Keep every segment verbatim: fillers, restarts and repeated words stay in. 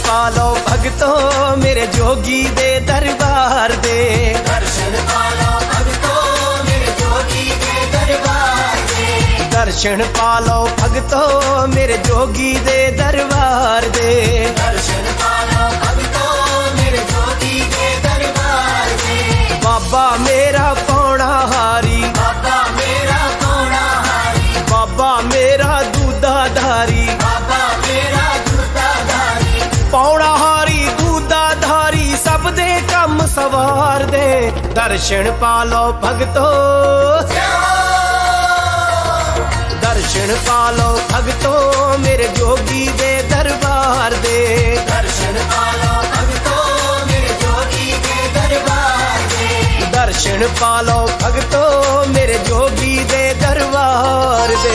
पालो भगतो मेरे जोगी दे दरबार दे। दर्शन पालो भगतो मेरे जोगी दे दरबार दे। दर्शन पालो भगतो मेरे जोगी दे दरबार दे। दर्शन पालो भगतो मेरे जोगी दे दरबार दे। बाबा मेरा पौड़ा हारी, बाबा मेरा पौड़ा हारी, बाबा मेरा दूधा धारी, बाबा मेरा दूधा धारी। पौड़ा हारी दूधा धारी सब दे कम सवार दे। दर्शन पालो भगतो, दर्शन पालो भगतो मेरे जोगी दे दरबार दे। दर्शन पालो भगतो मेरे जोगी दे दरबार दे। दर्शन पालो भगतो मेरे जोगी दे दरबार दे।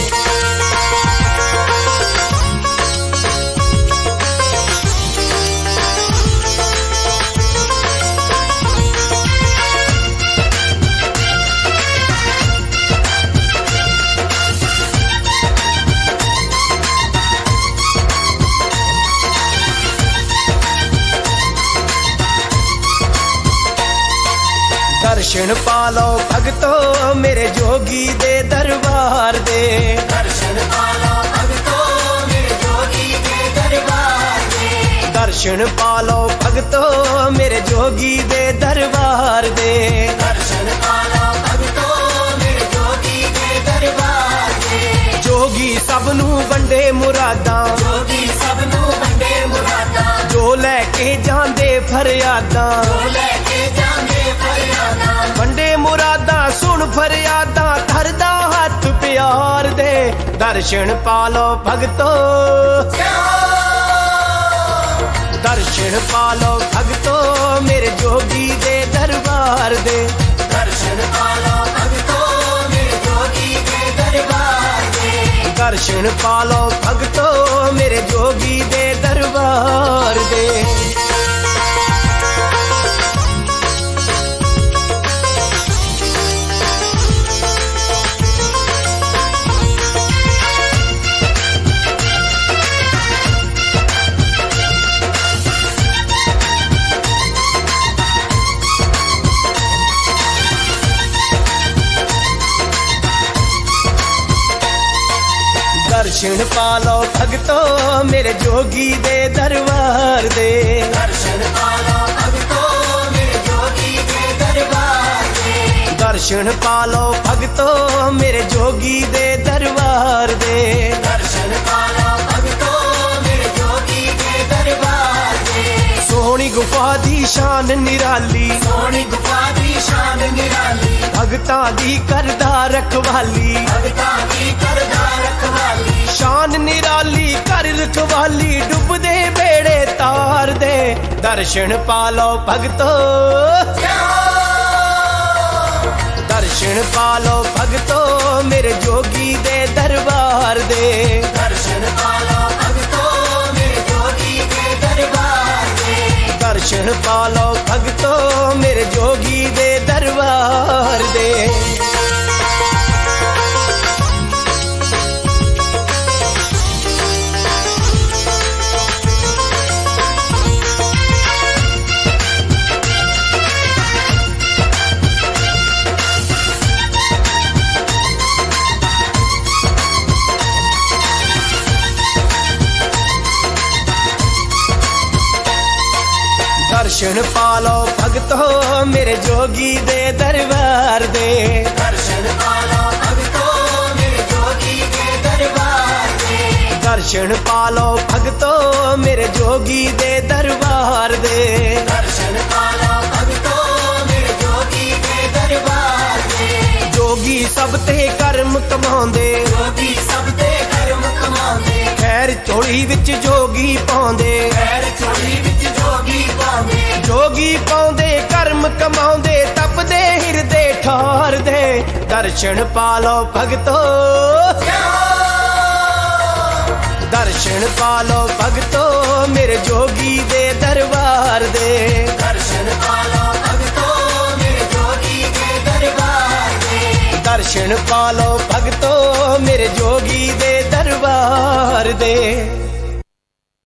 दर्शन पालो भगतो मेरे जोगी दे दरबार दे। दर्शन पालो भगतो मेरे जोगी दे दरबार दे। दर्शन पालो भगतो मेरे जोगी दे दरबार दे। दर्शन पालो भगतो मेरे जोगी दे दरबार दे। जोगी सबनू वंडे मुरादां, जोगी सबनू वंडे मुरादां, जो लैके जांदे फरियादां। जो लैके जांदे फरियादां। वंडे मुरादां सुन फरियादां, धरदा हथ प्यार दे। दर्शन पालो भगतो, दर्शन पालो भगतो मेरे जोगी दे दरबार दे। दर्शन पालो भगतो मेरे जोगी दे दरबार दे। दर्शन पालो भगतो मेरे जोगी दे दरबार दे। दर्शन पालो भगतो मेरे जोगी दे दरबार दे। दर्शन पालो भगतो मेरे जोगी दे दरबार दे। दर्शन पालो भगतो मेरे जोगी दे दरबार दे। दर्शन पालो भगतो मेरे जोगी दे दरबार दे। सोहनी गुफा दी शान निराली, सोहनी गुफा दी शान निराली, भगतां दी करदा रखवाली। भगतां दी करदा रखवाली। शान निराली कर रखवाली, डुबदे बेड़े तार दे। दर्शन पालो भगतो, दर्शन पालो भगतो मेरे जोगी दे दरबार दे। दर्शन पालो भगतो मेरे जोगी दे दरबार दे। दर्शन पालो भगतो मेरे जोगी दे दरबार दे। दर्शन पालो भगतो मेरे जोगी दे दरबार दे। दर्शन पालो भगतो मेरे जोगी दे दरबार दे। दर्शन पालो भगतो मेरे जोगी दे दरबार दे। दर्शन पालो भगतो मेरे जोगी दे दरबार दे। जोगी सब ते कर्म कमाउंदे, जोगी सब ते कर्म कमाउंदे। खैर झोली विच जोगी पाउंदे, खैर झोली विच जोगी पाउंदे। जोगी पाउंदे कर्म कमाउंदे, तपदे हिरदे ठार दे। दर्शन पालो भगतो, दर्शन पालो भगतो मेरे जोगी दे दरबार दे। दर्शन पालो भगतो मेरे जोगी दे दरबार दे। दर्शन पालो भगतो मेरे जोगी दे दरबार दे।